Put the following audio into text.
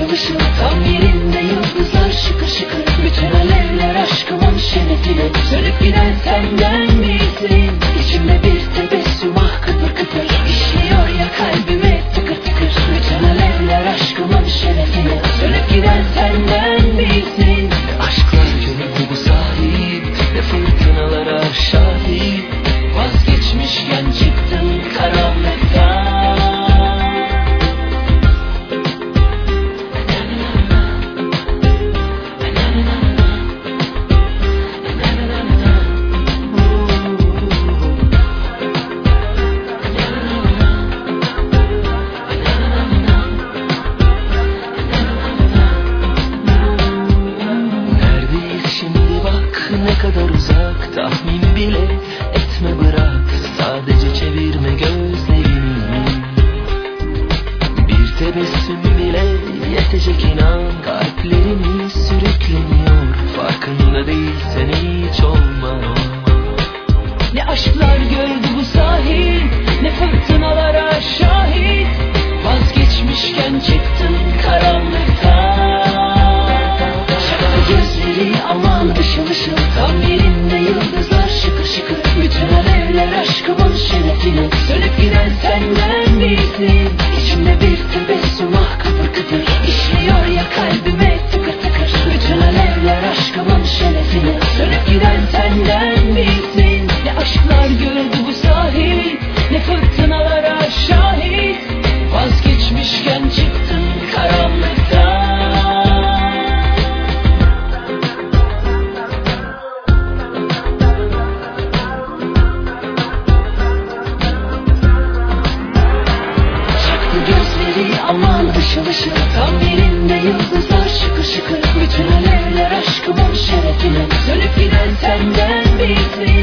ışıl ışıl, tam yerinde yıldızlar şıkır şıkır. Bütün alevler aşkımın şerefine, sönüp giden senden misin? İçimde bir tebessüm, ah kıpır kıpır, işliyor ya kalbime tıkır tıkır. Bütün alevler aşkımın şerefine, sönüp giden senden misin? Aşklar gönüllü bu sahip, ne fırtınalara şahit. Vazgeçmişken çıktın karanlıktan. Ne kadar uzak, tahmin bile etme, bırak sadece çevirme gözlerini. Bir tebessüm bile yetecek, inan. Kalplerimiz sürükleniyor, farkında değilsen hiç olma. Ne aşklar gördü bu sahil, ne fırtınalara şahit. Vazgeçmişken çıktın karanlıktan. Gözleri aman ışıl ışıl, tam yerinde yıldızlar şıkır şıkır. Bütün alevler aşkımın şerefine, sönüp giden senden misin? İçimde bir tebessüm, ah kıpır kıpır, işliyor ya kalbime tıkır tıkır. Bütün alevler aşkımın şerefine, sönüp giden senden misin? Ne aşklar gördü bu sahil, ne fırtınalara şahit. Vazgeçmişken çıktın karanlıktan. Aman ışıl ışıl, tam yerinde yıldızlar şıkır şıkır. Bütün alevler aşkımın şerefine, sönüp giden senden misin?